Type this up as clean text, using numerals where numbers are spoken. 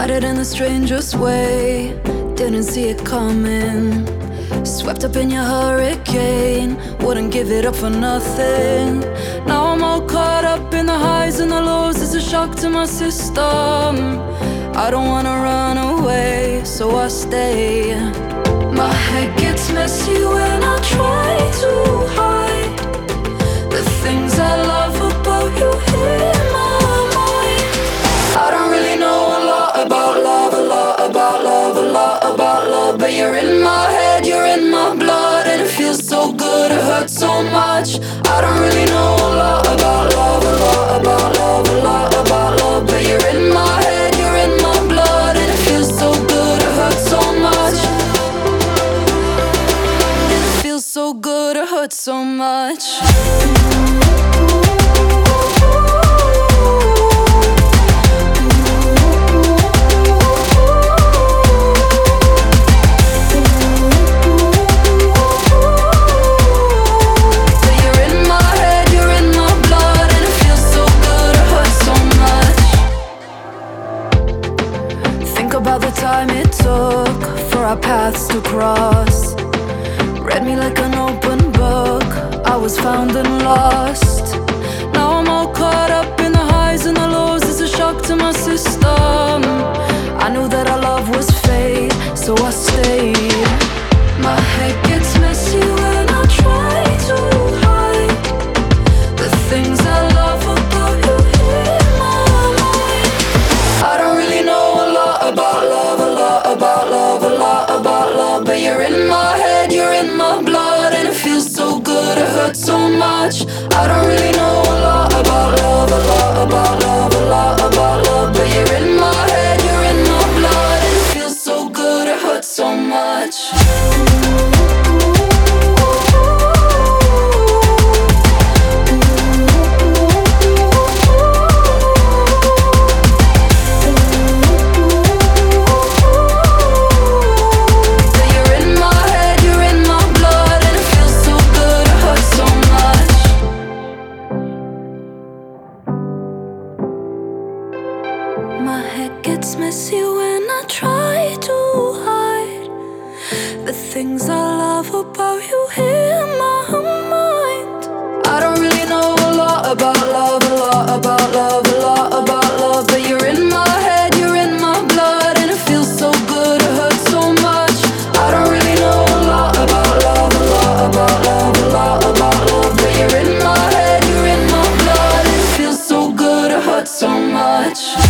Got it in the strangest way, didn't see it coming. Swept up in your hurricane, wouldn't give it up for nothing. Now I'm all caught up in the highs and the lows, it's a shock to my system. I don't wanna run away, so I stay. My head gets messy when I try to hide the things I love about you in my mind. I don't really know a lot about love, a lot about love, a lot about love, but you're in my head, you're in my blood, and it feels so good, it hurts so much. I don't really know a lot about love, a lot about love, a lot about love, but you're in my head, you're in my blood, and it feels so good, it hurts so much. And it feels so good, it hurts so much. About the time it took for our paths to cross. Read me like an open book, I was found and lost. Now I'm all caught up in the highs and the lows, it's a shock to my system. I knew that our love was fate, so I stayed. My head gets messy when I try to hide the things I love about you in my mind. I don't really know a lot about love, a lot about love, a lot about love, but you're in my head, you're in my blood, and it feels so good, it hurts so much. I don't really know a lot about love, a lot about love, a lot about love, but you're in my head, you're in my blood, and it feels so good, it hurts so much. My head gets messy when I try to hide the things I love about you in my mind. I don't really know a lot about love, a lot about love, a lot about love, but you're in my head, you're in my blood, and it feels so good, it hurts so much. I don't really know a lot about love, a lot about love, a lot about love, but you're in my head, you're in my blood, and it feels so good, it hurts so much.